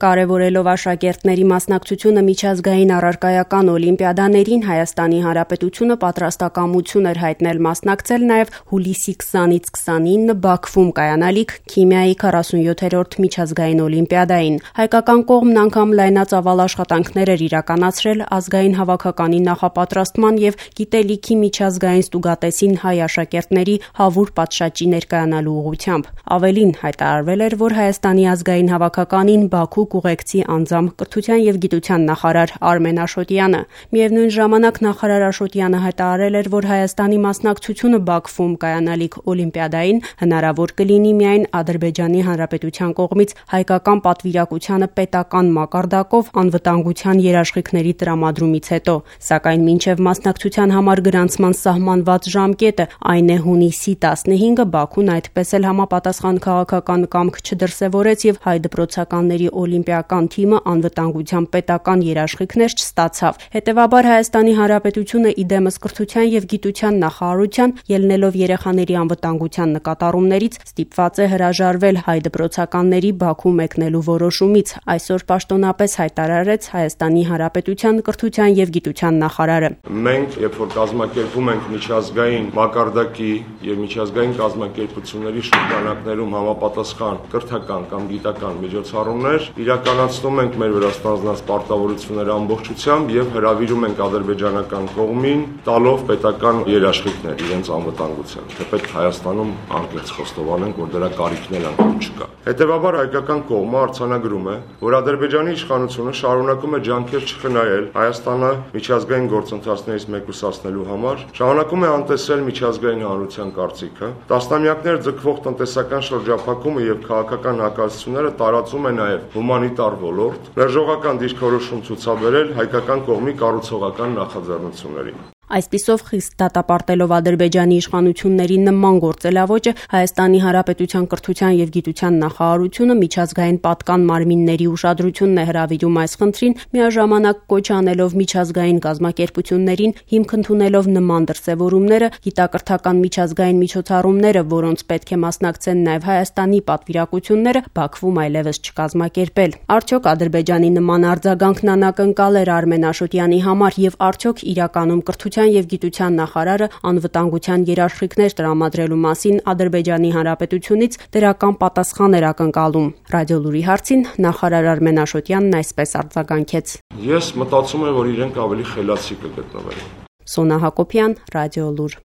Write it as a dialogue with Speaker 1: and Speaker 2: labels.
Speaker 1: Կարևորելով աշակերտների մասնակցությունը միջազգային առարկայական օլիմպիադաներին, Հայաստանի Հանրապետությունը պատրաստակամություն էր հայտնել մասնակցել նաև հուլիսի 20-ից 29 Բաքվում կայանալիք քիմիայի 47-րդ միջազգային օլիմպիադային։ Հայկական կողմն անգամ լայնածավալ աշխատանքներ էր իրականացրել ազգային հավաքականի նախապատրաստման և գիտելիքի միջազգային ստուգատեսին հայ աշակերտների հավուր պատշաճի ներկայանալու ուղղությամբ։ Ավելին, հայտարարվել էր, որ Հայաստանի ազգային հավաքականին Բաքու կուղեկցի անձամբ կրթության և գիտության նախարար Արմեն Աշոտյանը։ Միևնույն ժամանակ նախարար Աշոտյանը հայտարարել էր, որ Հայաստանի մասնակցությունը Բաքվում կայանալիք օլիմպիադային հնարավոր կլինի միայն Ադրբեջանի Հանրապետության կողմից հայկական պատվիրակությանը պետական մակարդակով անվտանգության երաշխիքների տրամադրումից հետո, սակայն մինչև մասնակցության համար գրանցման սահմանված ժամկետը, այն է հունիսի 15-ը, Բաքուն այդպես էլ համապատասխան քաղաքական կամք չդրսևորեց և հայ դպրոցականների օլիմպիական թիմը անվտանգության պետական երաշխիքներ չստացավ։ Հետևաբար Հայաստանի Հանրապետությունը իդեմս կրթության և գիտության նախարարության, ելնելով երեխաների անվտանգության նկատառումներից, ստիպված է հրաժարվել հայ դպրոցականների Բաքու մեկնելու որոշումից, այսօր պաշտոնապես հայտարարեց Հայաստանի Հանրապետության կրթության և գիտության նախարարը։
Speaker 2: Մենք, երբ որ կազմակերպում ենք միջազգային մակարդակի և միջազգային կազմակերպությունների շրջանակներում համապատասխան կրթական կամ գիտական միջոցառումներ, իրականացնում ենք մեր վրա ստանձնած պարտավորությունները ամբողջությամբ և հրավիրում ենք ադրբեջանական կողմին, տալով պետական երաշխիքներ իրենց անվտանգության, թեպետ Հայաստանում անկեղծ խոստովանենք, որ դրա կարիքն էլ անգամ չկա։ Հետևաբար հայկական կողմը արձանագրում է, որ Ադրբեջանի իշխանությունը շարունակում է ջանքեր չխնայել Հայաստանը միջազգային գործընթացներից մեկուսացնելու համար, շարունակում է անտեսել միջազգային հանրության կարծիքը, տասնամյակներ ձգվող տնտեսական շրջափակումը և քաղաքական հակազդեցությունները տարածում է նաև հումանիտար ոլորտ, մերժողական դիրքորոշում ցուցաբերել հայկական կողմի կառուցողական նախաձեռնություններին։
Speaker 1: Այսպիսով խիստ դատապարտելով Ադրբեջանի իշխանությունների նման գործելավոճը, Հայաստանի Հանրապետության կրթության և գիտության նախարարությունը միջազգային պատկան մարմինների ուշադրությունն է հրավիրում այս խնդրին, միաժամանակ կոչ անելով միջազգային կազմակերպություններին, հիմք ընդունելով նման դրսևորումները, գիտակրթական միջազգային միջոցառումները, որոնց պետք է մասնակցեն նաև Հայաստանի պատվիրակությունները, Բաքվում այլևս չկազմակերպել։ Արդյոք Ադրբեջանի նման արձագանքն անակնկալ էր Արմեն Աշոտյանի համար և արդյոք իրականում կրթության և գիտության նախարարը անվտանգության երաշխիքներ տրամադրելու մասին Ադրբեջանի Հանրապետությունից դրական պատասխան էր ակնկալում։ Ռադիոլուրի հարցին նախարար Արմեն Աշոտյանն այսպես արձագանքեց.
Speaker 2: Ես մտածում եմ, որ իրենք ավելի խելացի կգտնվեն։
Speaker 1: Սոնա Հակոբյան, Ռադիոլուր։